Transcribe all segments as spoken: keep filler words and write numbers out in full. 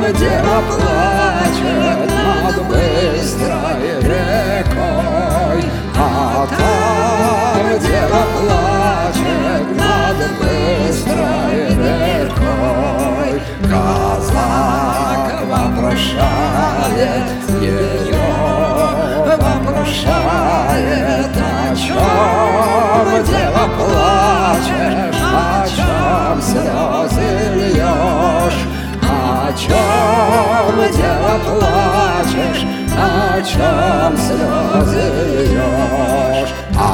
дева плачет над быстрой рекой, а там дева плачет над быстрой рекой. Казак вопрошает ее, вопрошает: о чем, дева, плачешь, о чем слезы льешь? О чем, дева, плачешь, о чем слезы льешь?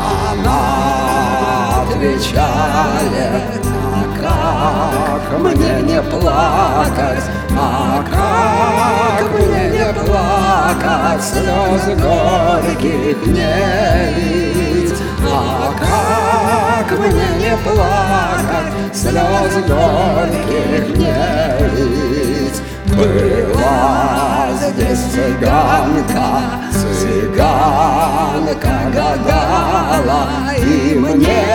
Она отвечает: а как мне не плакать, а как мне не плакать, слез горьких не лить, а как мне не плакать, слез горьких не лить. Была здесь цыганка, цыганка гадала, и мне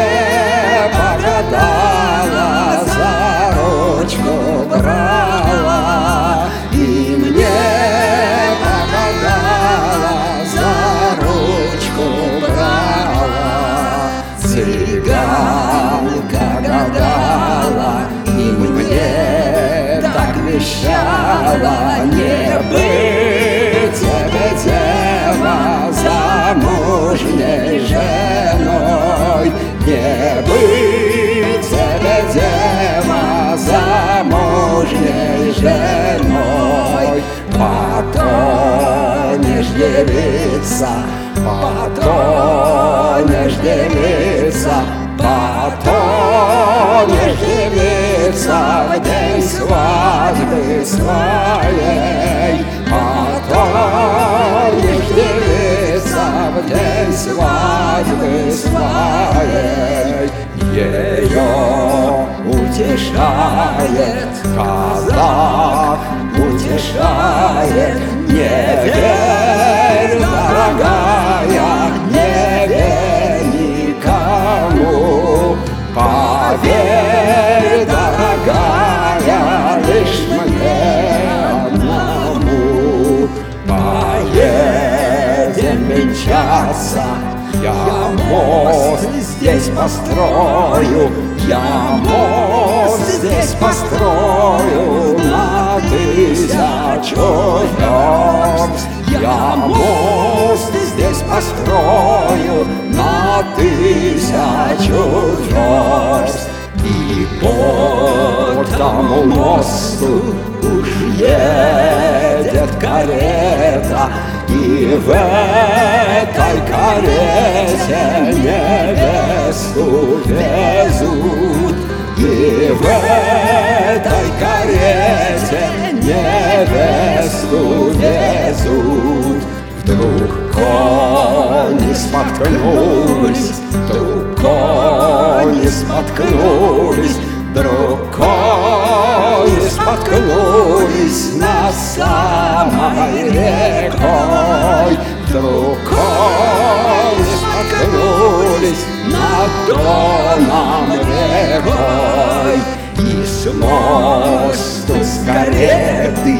погадала, за ручку брала, и мне погадала, за ручку брала. Цыганка гадала, и мне так вещала: не быть тебе, дева, замужней женой, не быть тебе, дева, замужней женой. Потонешь, девица, потонешь, девица, потонешь, девица, в день свадьбы своей, потонешь, девица, в день свадьбы своей. Ее утешает казак, утешает: не верь, дорогая, не верь никому, поверь, дорогая, лишь мне одному. Поедем венчаться, я мост здесь построю, я мост здесь построю на тысячу верст, я мост здесь построю на тысячу верст. И по тому мосту уж едет карета, и в этой карете невесту везут, и в этой карете невесту везут. Вдруг кони споткнулись, вдруг кони споткнулись, вдруг кони споткнулись над самой рекой, вдруг кони споткнулись над Доном рекой. И с мосту с кареты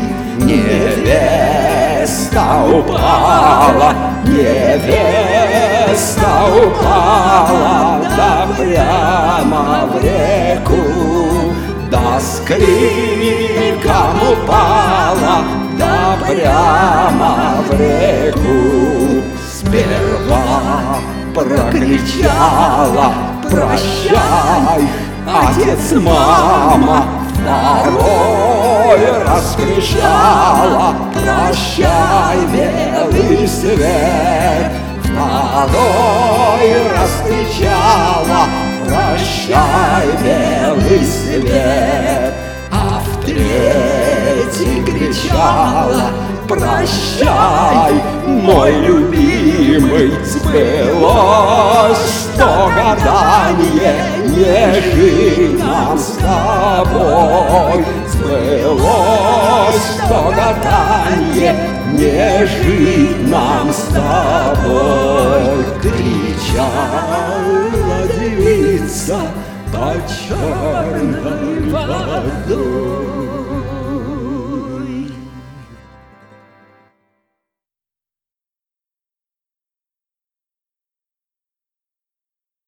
невеста упала, невеста упала, да прямо в реку, да с криком упала, да прямо в реку. Сперва прокричала: прощай, отец, мама, второй раз кричала: прощай, белый свет, второй раз кричала: прощай, белый свет, а в третий кричала: прощай, мой любимый, сбылось то гадание, не жить нам с тобой, сбылось то гадание, не жить нам с тобой. Кричала девица под черной водой.